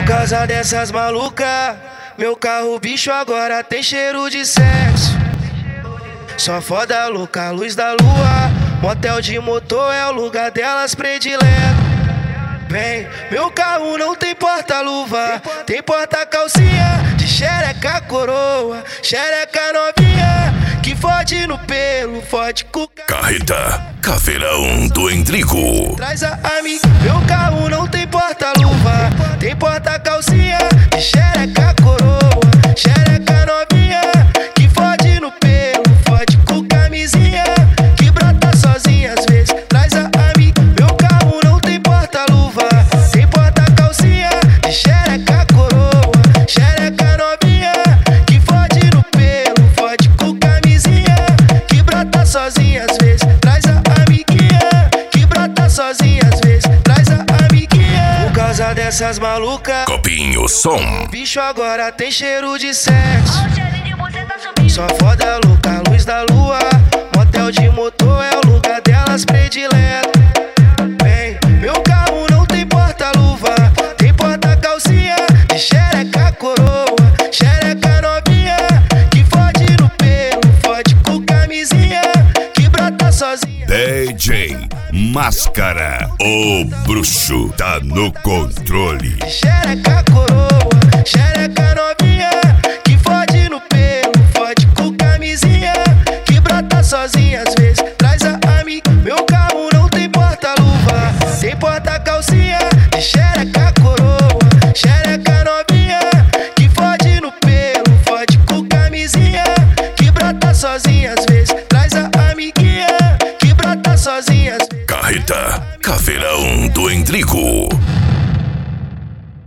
causa dessas malucas, meu carro bicho agora tem cheiro de sexo. Só foda louca, luz da lua, motel de motor é o lugar delas predileto. Vem, meu carro não tem porta-luva, tem porta-calcinha de xereca coroa, xereca novinha, que fode no pelo, fode com Carreta Caveirão do Endrigo. Traz a amiga, meu carro não tem porta-luva, tem porta-calcinha de xereca coroa, xereca novinha, que fode no pelo, fode com camisinha, que brota sozinha às vezes. Traz a amiga, meu carro não tem porta-luva, tem porta-calcinha de xereca coroa, xereca novinha, que fode no pelo, fode com camisinha, que brota sozinha às vezes. Traz a amiguinha, que brota sozinha às vezes. Traz a amiguinha, por causa dessas malucas, Copinho Som. bicho agora tem cheiro de sexo. Só foda louca, luz da lua, motel de motor é o lugar delas predileto. Vem, meu carro não tem porta-luva, tem porta-calcinha de xereca coroa, xereca novinha, que fode no pelo, fode com camisinha, que brota sozinha. DJ Máscara, o bruxo tá no controle. Xereca coroa, xereca novinha.